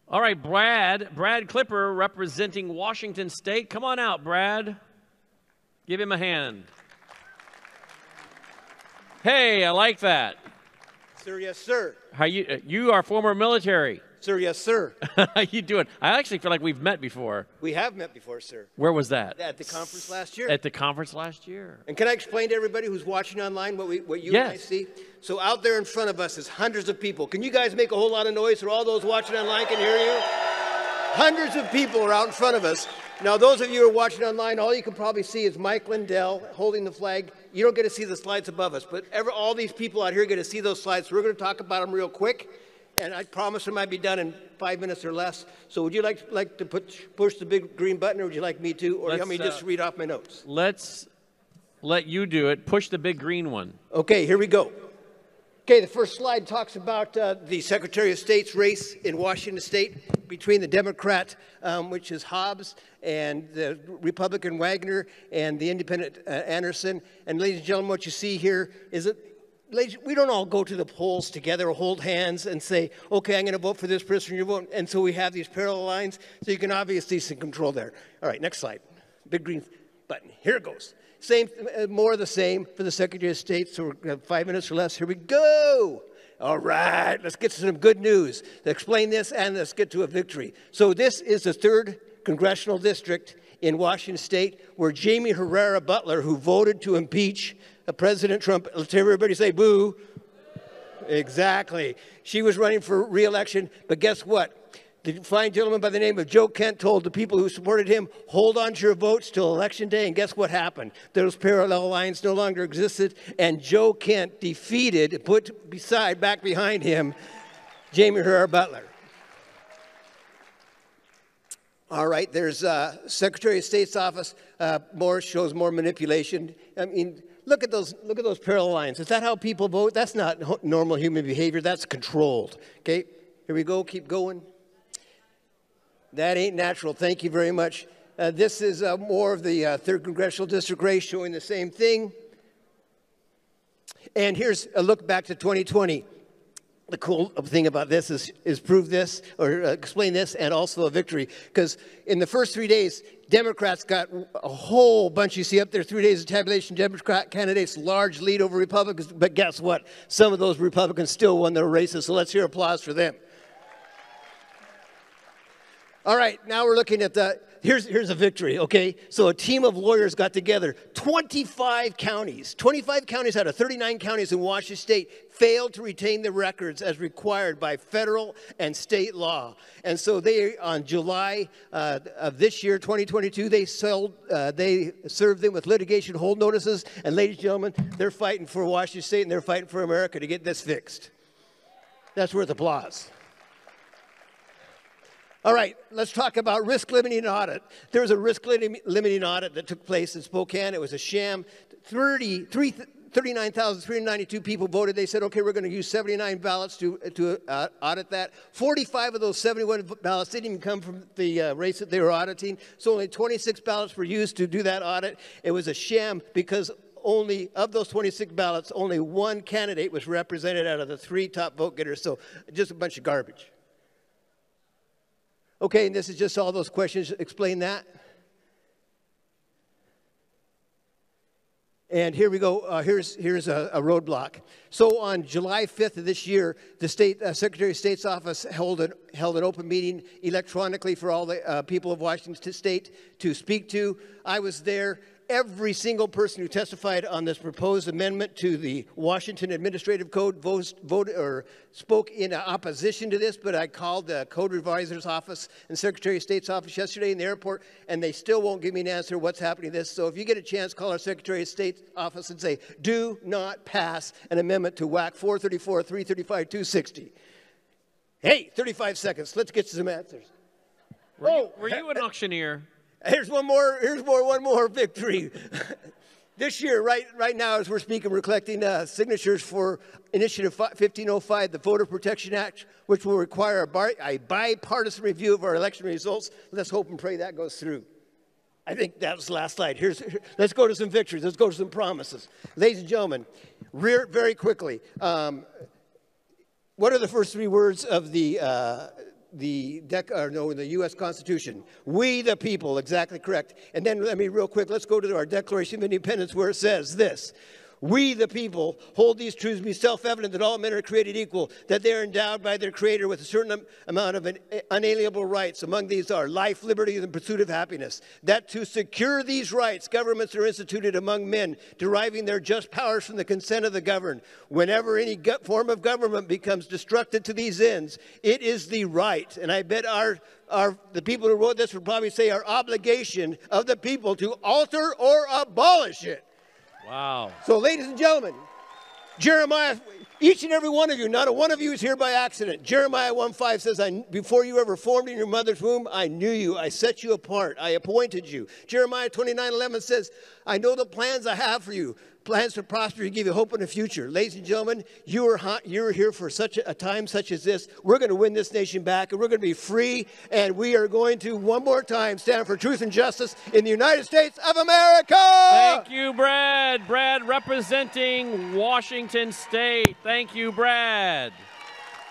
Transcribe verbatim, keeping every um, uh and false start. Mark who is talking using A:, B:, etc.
A: All right, Brad. Brad Clipper representing Washington State. Come on out, Brad. Give him a hand. Hey, I like that.
B: Sir, yes, sir.
A: How you? You are former military.
B: Sir, yes, sir.
A: How you doing? I actually feel like we've met before.
B: We have met before, sir.
A: Where was that?
B: At the conference last year.
A: At the conference last year.
B: And can I explain to everybody who's watching online what we, what you
A: yes.
B: and I see? So out there in front of us is hundreds of people. Can you guys make a whole lot of noise so all those watching online can hear you? Hundreds of people are out in front of us. Now, those of you who are watching online, all you can probably see is Mike Lindell holding the flag. You don't get to see the slides above us, but ever, all these people out here get to see those slides. So we're going to talk about them real quick. And I promise it might be done in five minutes or less. So would you like, like to put, push the big green button, or would you like me to? Or
A: let's,
B: you want me to just
A: uh,
B: read off my notes?
A: Let's let you do it. Push the big green one.
B: Okay, here we go. Okay, the first slide talks about uh, the Secretary of State's race in Washington State between the Democrat, um, which is Hobbs, and the Republican Wagner, and the Independent uh, Anderson. And ladies and gentlemen, what you see here is that ladies, we don't all go to the polls together or hold hands and say, okay, I'm going to vote for this person, you vote. And so we have these parallel lines, so you can obviously see control there. All right, next slide. Big green button. Here it goes. Same, uh, more of the same for the Secretary of State. So we're uh, five minutes or less. Here we go. All right, let's get to some good news. To explain this, and let's get to a victory. So this is the third congressional district in Washington State where Jaime Herrera Beutler, who voted to impeach uh, President Trump, let's hear everybody say boo. Exactly. She was running for re-election, but guess what? The fine gentleman by the name of Joe Kent told the people who supported him, hold on to your votes till Election Day, and guess what happened? Those parallel lines no longer existed, and Joe Kent defeated, put beside, back behind him, Jaime Herrera Beutler. All right, there's uh, Secretary of State's office. Uh, more shows more manipulation. I mean, look at those. Look at those parallel lines. Is that how people vote? That's not normal human behavior. That's controlled. Okay, here we go. Keep going. That ain't natural. Thank you very much. Uh, this is uh, more of the uh, third congressional district race showing the same thing. And here's a look back to twenty twenty. The cool thing about this is, is prove this, or uh, explain this, and also a victory. Because in the first three days, Democrats got a whole bunch. You see up there, three days of tabulation, Democrat candidates, large lead over Republicans. But guess what? Some of those Republicans still won their races, so let's hear applause for them. All right, now we're looking at the, here's, here's a victory, okay? So a team of lawyers got together. twenty-five counties, twenty-five counties out of thirty-nine counties in Washington State failed to retain the records as required by federal and state law. And so they, on July uh, of this year, twenty twenty-two, they, sold, uh, they served them with litigation hold notices. And ladies and gentlemen, they're fighting for Washington State and they're fighting for America to get this fixed. That's worth applause. All right, let's talk about risk limiting audit. There was a risk limiting audit that took place in Spokane. It was a sham. thirty-nine thousand three hundred ninety-two people voted. They said, okay, we're going to use seventy-nine ballots to, to uh, audit that. forty-five of those seventy-one ballots didn't even come from the uh, race that they were auditing. So only twenty-six ballots were used to do that audit. It was a sham because only of those twenty-six ballots, only one candidate was represented out of the three top vote getters. So just a bunch of garbage. Okay, and this is just all those questions. Explain that. And here we go. Uh, here's here's a, a roadblock. So on July fifth of this year, the state uh, Secretary of State's office held an held an open meeting electronically for all the uh, people of Washington State to speak to. I was there. Every single person who testified on this proposed amendment to the Washington Administrative Code voted or spoke in opposition to this, but I called the Code Revisor's office and Secretary of State's office yesterday in the airport, and they still won't give me an answer what's happening to this. So if you get a chance, call our Secretary of State's office and say, do not pass an amendment to W A C four thirty-four, three thirty-five, two sixty. Hey, thirty-five seconds. Let's get to some answers.
A: Were, oh, you, were you an auctioneer?
B: Here's one more, here's more, one more victory. This year, right, right now, as we're speaking, we're collecting uh, signatures for Initiative fifteen oh five, the Voter Protection Act, which will require a, bar, a bipartisan review of our election results. Let's hope and pray that goes through. I think that was the last slide. Here's, here, let's go to some victories. Let's go to some promises. Ladies and gentlemen, rear, very quickly, um, what are the first three words of the uh, the, dec or no, the U S Constitution. We the people, exactly correct. And then let me real quick, let's go to our Declaration of Independence where it says this. We, the people, hold these truths to be self-evident that all men are created equal, that they are endowed by their Creator with a certain amount of unalienable rights. Among these are life, liberty, and the pursuit of happiness. That to secure these rights, governments are instituted among men, deriving their just powers from the consent of the governed. Whenever any form of government becomes destructive to these ends, it is the right, and I bet our Our, the people who wrote this would probably say our obligation of the people to alter or abolish it.
A: Wow.
B: So, ladies and gentlemen, Jeremiah, each and every one of you, not a one of you is here by accident. Jeremiah one five says, I, before you ever formed in your mother's womb, I knew you. I set you apart. I appointed you. Jeremiah twenty-nine eleven says, I know the plans I have for you. Plans to prosper and give you hope in the future. Ladies and gentlemen, you are, hot, you are here for such a, a time such as this. We're going to win this nation back, and we're going to be free, and we are going to, one more time, stand for truth and justice in the United States of America!
A: Thank you, Brad. Brad representing Washington State. Thank you, Brad.